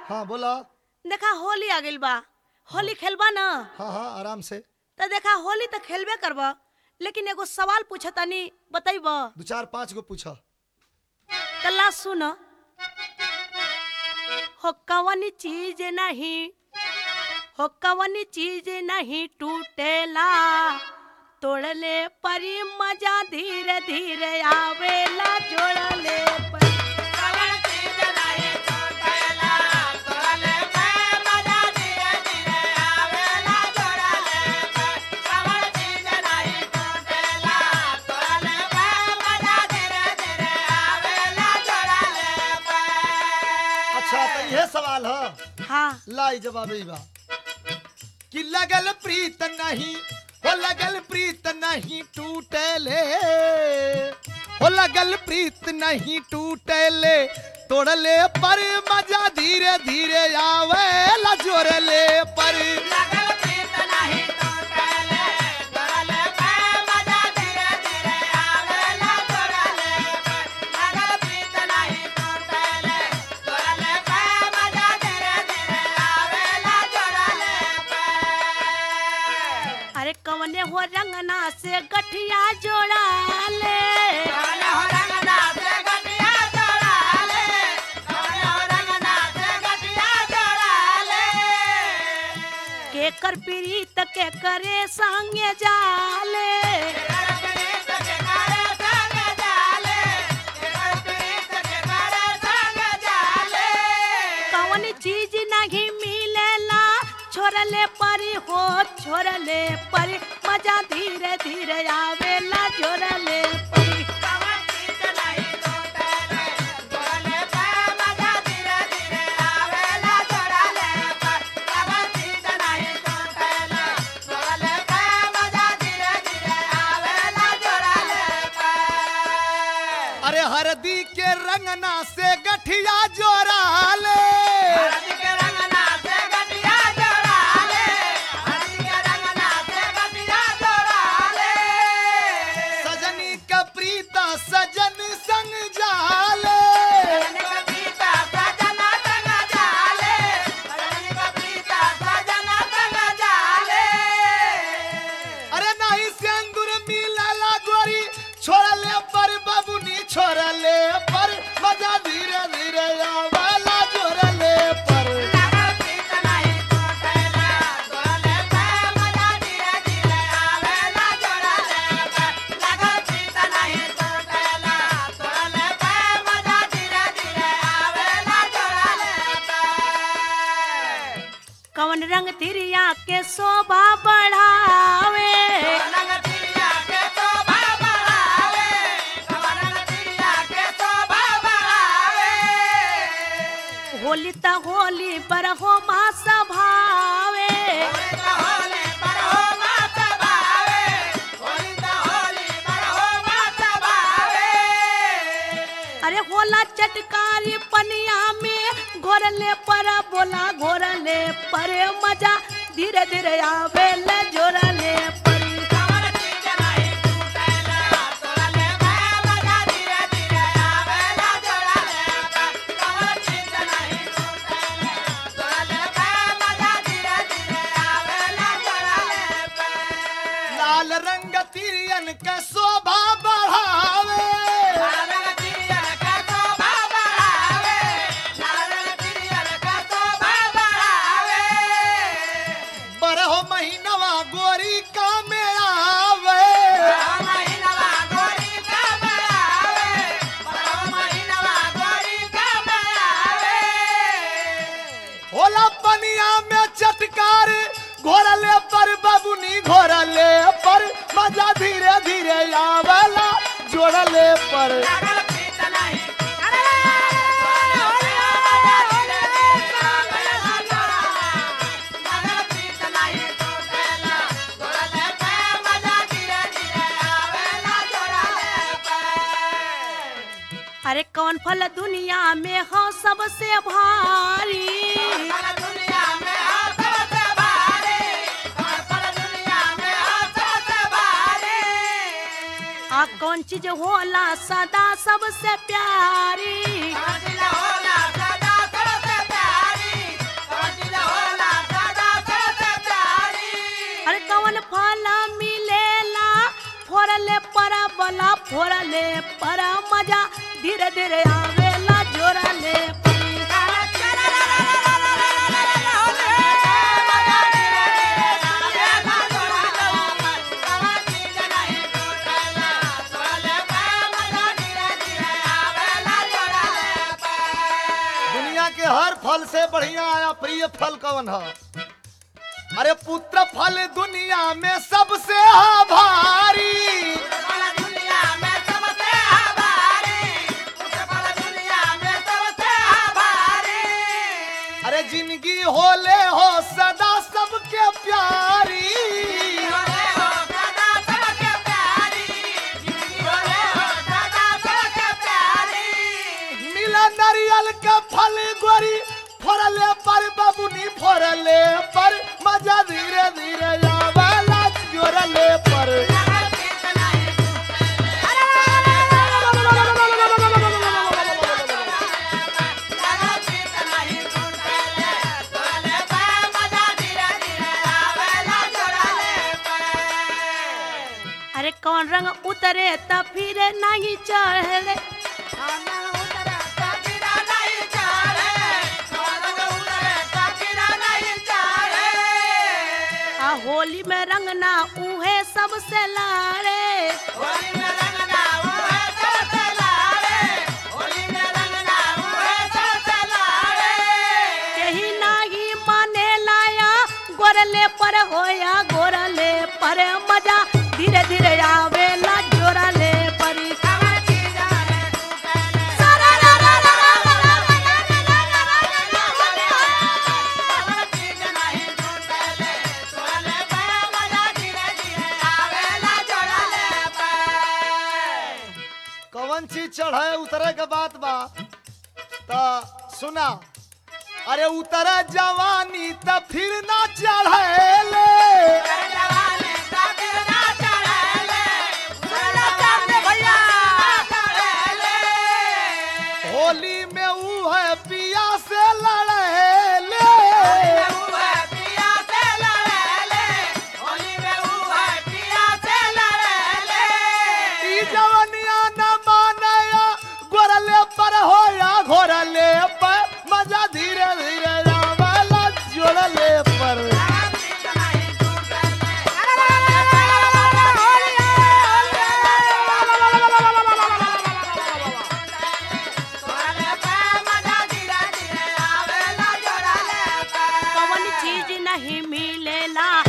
हाँ बोला। देखा होली आ गइल बा, होली खेलबा ना? हाँ हाँ आराम से। तो देखा होली तो खेलबे करबा, लेकिन एगो सवाल पूछतानी, बताइबा? 2 4 5 गो पूछा। तल्ला सुन। हो कवनी चीज नहीं, हो कवनी चीज नहीं टूटेला, तोड़ले परी मजा धीरे धीरे आवेला, जोड़ले पर अच्छा तो यह सवाल है। हाँ। लाई जवाब बा कि लगल प्रीत नहीं, हो लगल प्रीत नहीं टूटेले, हो लगल प्रीत नहीं टूटेले, तोड़ले पर मजा धीरे धीरे आवे ला, जोड़ले पर अरे कवने हो रंगना से गठिया जोड़ा ले, के कर प्रीत के करे संगे जाले, कवन चीज नहीं मिलेला, छोड़ले परी हो छोड़ले परी मजा धीरे धीरे आवेला, जोड़ले परी अरे हरदी के रंगना से गठिया जोड़ा ले, सजनी का प्रीता सजन संग जाले, अरे नहीं सिंदूर मिलला गोरी, छोड़ले पर बबुनी छोड़ले पर मजा धीरे धीरे आवेला, जोड़ले पर कवन रंग तिरिया के शोभा बढ़ावे, होली त होली पर हो मा सभावे, अरे होला चटकारी पनिया में घोरले पर बोला घोरले पर मजा धीरे धीरे आवेला, जोड़ले परी लाल रंग तिरियन के शोभा बढ़ावे, बरहो महीनवा गोरी का में आवे, होला पनिया में चटकार, घोरले पर बबुनी घोरले पर मजा धीरे धीरे आवेला, जोड़ले पर अरे कौन फल दुनिया में हो सबसे भारी, आ कौन चीज होला सदा सबसे प्यारी, जोरले पर मजा धीरे धीरे आवेला जोरले पर दुनिया के हर फल से बढ़िया आया प्रिय फल कौन है? अरे पुत्र फल दुनिया में सबसे भारी। अरे जिंदगी होले हो सदा सबके प्यारी। मिला नारियल का फल गोरी फोड़ले पर बबुनी फोड़ले पर मजा धीरे धीरे आवेला जोरले पर। अरे कौन रंग उतरे त फिर नहीं चढ़ले आ होली में रंगना उहे सबसे लारे कहीं नाही माने लाया गोरले पर होया गोरले पर मजा धीरे धीरे आवेला जोरले परी कौन चीज चढ़े उतरे के बात बा ता सुना। अरे उतरे जवानी त फिर ना चढ़ेले। होली में ऊ है पिया से लड़ेले। ई जवनिया न मानया गोरले पर होया घोरले पर मजा धीरे धीरे आवेला जोरले पर। कौन चीज नहीं मिलेला